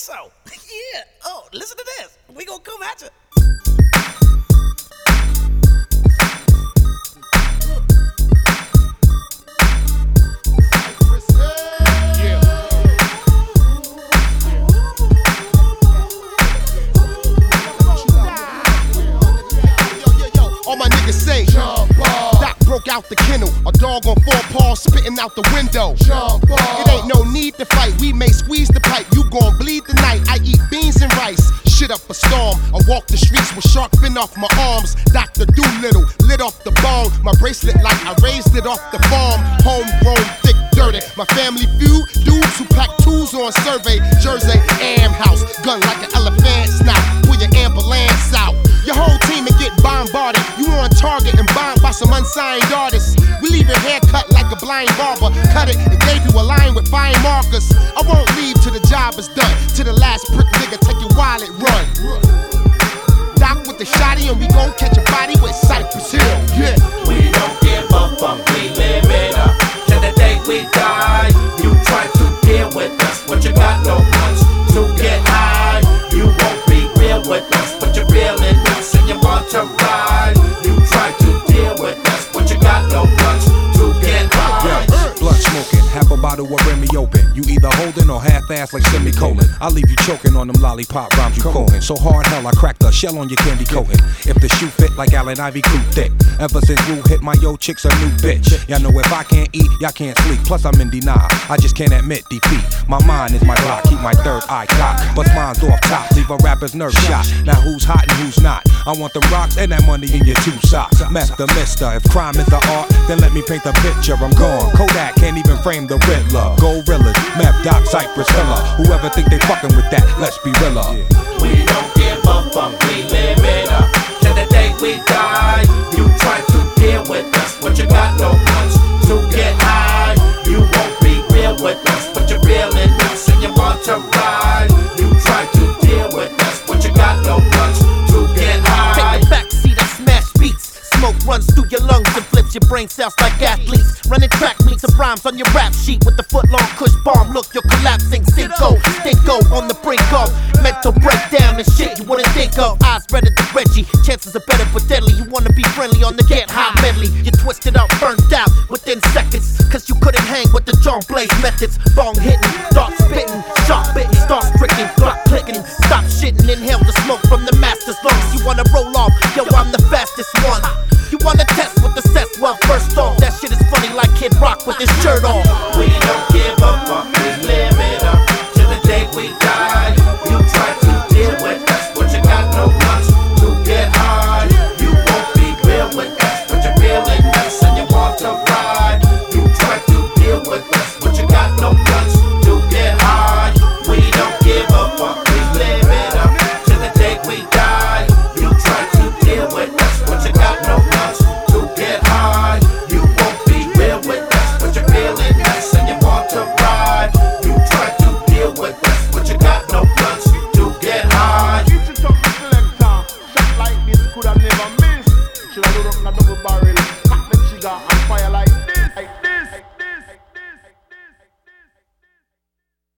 so. Yeah. Oh, listen to this. We gonna come at you. All my niggas say, jump off. Doc broke out the kennel, a dog on 4 paws spitting out the window. Jump off. It ain't no need to fight, we may squeeze the pipe. You gon' bleed tonight, I eat beans and rice. Shit up a storm, I walk the streets with shark fin off my arms. Dr. Doolittle, lit off the bone. My bracelet like I raised it off the farm. Homegrown, thick, dirty. My family feud, dudes who pack tools on survey. Jersey, Am House, gun like an elephant snout. Pull your ambulance out. Your whole team and get bombarded. You on target and bombed by some unsigned artists. We leave your hair cut like a blind barber. Cut it and gave you a line with fine markers. I won't leave till the job is done. To the last prick nigga, take your wallet, run. Doc with the shotty and we gon' catch a body with Cypress Hill. Yeah. We don't give a fuck, we live it up till the day we die. You try to deal with us, but you got no guts to get high. You won't be real with us, but you're real in us and you want to ride. You try to deal with us, but you got no guts to get high. Yo, blunt smoking, half a bottle of Remy open. You either holding or half-ass like semicolon. I leave you choking on them lollipop rhymes you quoting. So hard hell, I cracked a shell on your candy coating. If the shoe fit like Allen Ivy, crew thick. Ever since Wu hit my yo chick's a new bitch. Y'all know if I can't eat, y'all can't sleep. Plus I'm in denial, I just can't admit defeat. My mind is my block, keep my third eye cocked. Bust mine's off top, leave a rapper's nerve shot. Now who's hot and who's not? I want them rocks and that money in your 2 socks. Mess the mister, if crime is the art, then let me paint the picture. I'm gone, Kodak can't even frame the Riddler. Gorillas, Map Doc, Cypress Hiller. Whoever think they fucking with that, let's be realer. We don't give a fuck, we live it up till the day we die. You try to deal with us, but you got no guts to get high. You won't be real with us, but you're real in us and you want to ride. You try to deal with us, but you got no guts to get high. Take a backseat, I smash beats. Smoke runs through your lungs and flips your brain cells like athletes. Running track meets of rhymes on your rap sheet with the foot-long Kush bomb. Look, you're collapsing. Stinko on the brink of mental breakdown and shit you wouldn't think of. Eyes redder than Reggie. Chances are better but deadly. You wanna be friendly on the get high medley. You twisted up, burnt out within seconds. Cause you couldn't hang with the John Blaze methods. Bong hitting, start spitting, sharp bitten, start pricking, clock clicking. Stop shitting, inhale the smoke from the master's lungs. You wanna roll off? Yo, I'm the